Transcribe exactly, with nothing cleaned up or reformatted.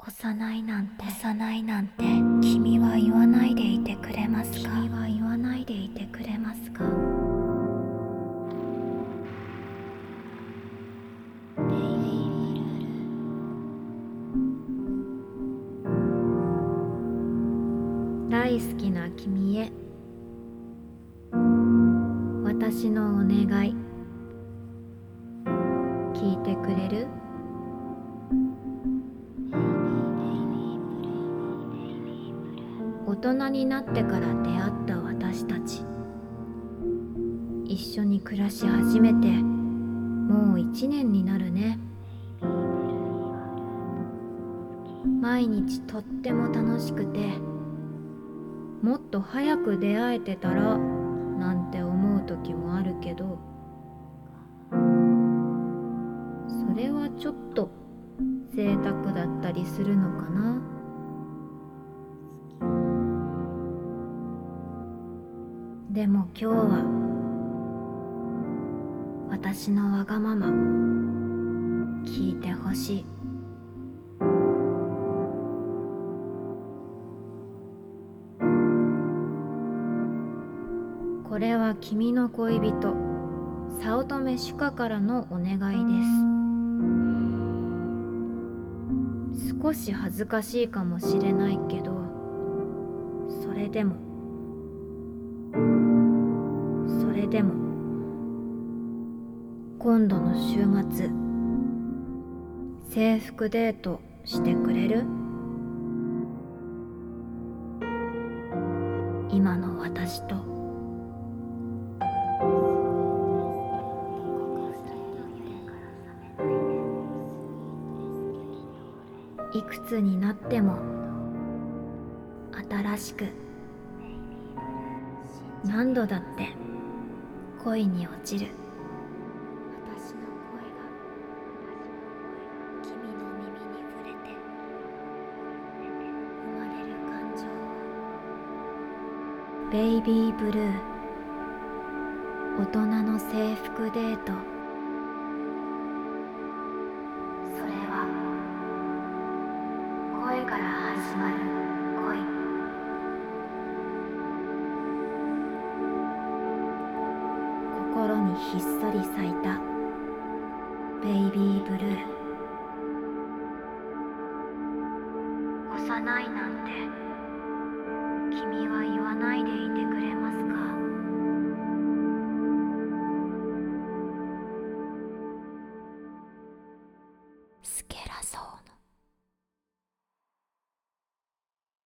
幼いなんて幼いなんて君は言わないでいてくれますか。君は言わないでいてくれますか。ベイビーブルー。大好きな君へ、私のお願い聞いてくれる？大人になってから出会った私たち、一緒に暮らし始めてもう一年になるね。毎日とっても楽しくて、もっと早く出会えてたらなんて思う時もあるけど、それはちょっと贅沢だったりするのかな。でも今日は私のわがまま聞いてほしい。これは君の恋人早乙女主香からのお願いです。少し恥ずかしいかもしれないけど、それでもそれでも今度の週末制服デートしてくれる？今の私といくつになっても新しく、何度だって恋に落ちる。私の声が君の耳に触れて生まれる感情を。ベイビーブルー、大人の制服デート。それは声から始まる恋。心にひっそり咲いたベイビーブルー。幼いなんて君は言わないでいて